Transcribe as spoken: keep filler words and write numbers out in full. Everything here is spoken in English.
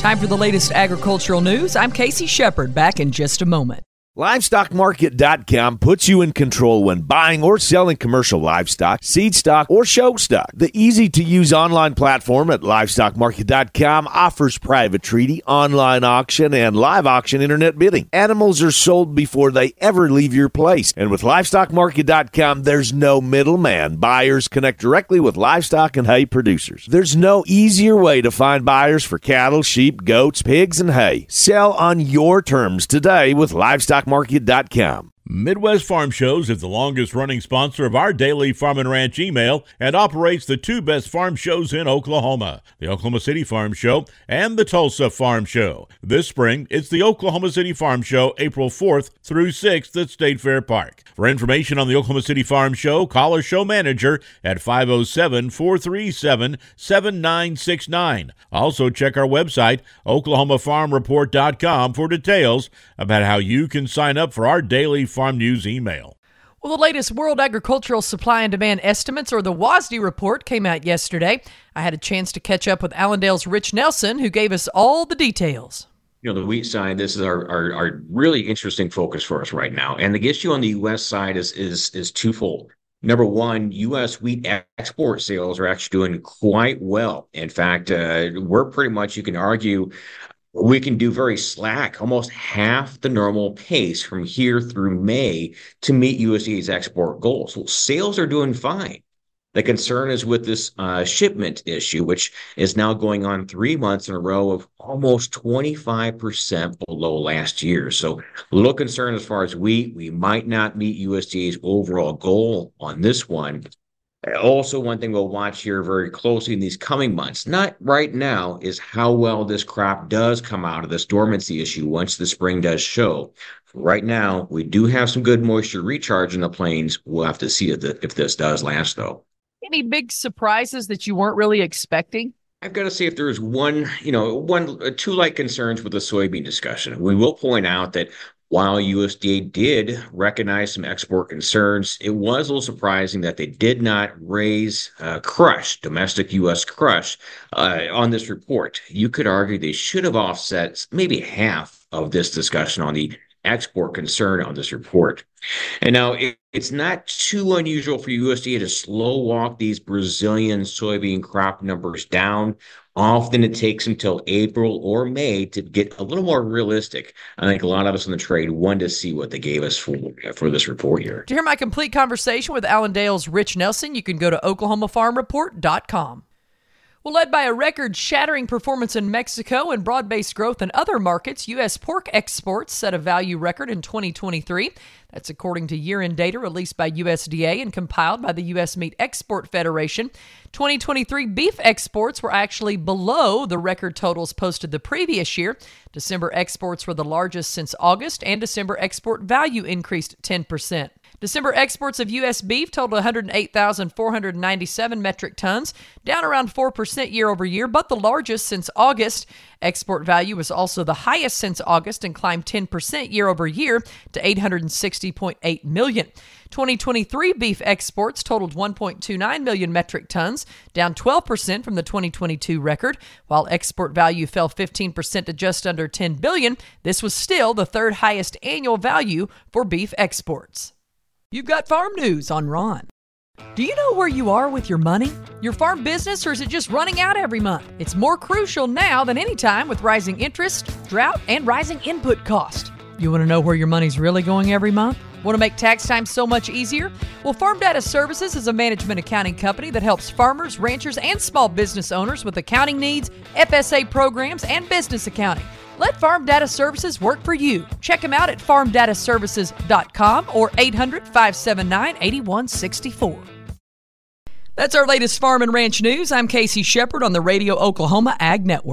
Time for the latest agricultural news. I'm Casey Shepard, back in just a moment. Livestock Market dot com puts you in control when buying or selling commercial livestock, seed stock, or show stock. The easy-to-use online platform at Livestock Market dot com offers private treaty, online auction, and live auction internet bidding. Animals are sold before they ever leave your place. And with Livestock Market dot com, there's no middleman. Buyers connect directly with livestock and hay producers. There's no easier way to find buyers for cattle, sheep, goats, pigs, and hay. Sell on your terms today with Livestock Market dot com. Midwest Farm Shows is the longest-running sponsor of our daily Farm and Ranch email and operates the two best farm shows in Oklahoma, the Oklahoma City Farm Show and the Tulsa Farm Show. This spring, it's the Oklahoma City Farm Show, April fourth through sixth at State Fair Park. For information on the Oklahoma City Farm Show, call our show manager at five oh seven, four three seven, seven nine six nine. Also, check our website, Oklahoma Farm Report dot com, for details about how you can sign up for our daily Farm News email. Well, the latest World Agricultural Supply and Demand Estimates, or the W A S D report, came out yesterday. I had a chance to catch up with Allendale's Rich Nelson, who gave us all the details. You know, the wheat side, this is our, our, our really interesting focus for us right now. And the issue on the U S side is is is twofold. Number one, U S wheat export sales are actually doing quite well. In fact, uh, we're pretty much, you can argue, we can do very slack, almost half the normal pace from here through May to meet U S D A's export goals. Well, sales are doing fine. The concern is with this uh, shipment issue, which is now going on three months in a row of almost twenty-five percent below last year. So a little concern as far as wheat. We might not meet U S D A's overall goal on this one. Also, one thing we'll watch here very closely in these coming months, not right now, is how well this crop does come out of this dormancy issue once the spring does show. Right now, we do have some good moisture recharge in the plains. We'll have to see if, the, if this does last, though. Any big surprises that you weren't really expecting? I've got to say, if there's one, you know, one, uh, two light concerns with the soybean discussion, we will point out that while U S D A did recognize some export concerns, it was a little surprising that they did not raise uh, crush, domestic U S crush, uh, on this report. You could argue they should have offset maybe half of this discussion on the export concern on this report. And now it, it's not too unusual for U S D A to slow walk these Brazilian soybean crop numbers down. Often it takes until April or May to get a little more realistic. I think a lot of us in the trade wanted to see what they gave us for, for this report here. To hear my complete conversation with Allendale's Rich Nelson, you can go to Oklahoma Farm Report dot com. Well, led by a record-shattering performance in Mexico and broad-based growth in other markets, U S pork exports set a value record in twenty twenty-three. That's according to year-end data released by U S D A and compiled by the U S Meat Export Federation. twenty twenty-three beef exports were actually below the record totals posted the previous year. December exports were the largest since August, and December export value increased ten percent. December exports of U S beef totaled one hundred eight thousand four hundred ninety-seven metric tons, down around four percent year over year, but the largest since August. Export value was also the highest since August and climbed ten percent year over year to eight hundred sixty point eight million dollars. twenty twenty-three beef exports totaled one point two nine million metric tons, down twelve percent from the twenty twenty-two record, while export value fell fifteen percent to just under ten billion dollars. This was still the third highest annual value for beef exports. You've got farm news on Ron. Do you know where you are with your money? Your farm business, or is it just running out every month? It's more crucial now than any time with rising interest, drought, and rising input cost. You want to know where your money's really going every month? Want to make tax time so much easier? Well, Farm Data Services is a management accounting company that helps farmers, ranchers, and small business owners with accounting needs, F S A programs, and business accounting. Let Farm Data Services work for you. Check them out at farm data services dot com or eight hundred, five seven nine, eight one six four. That's our latest farm and ranch news. I'm Casey Shepard on the Radio Oklahoma Ag Network.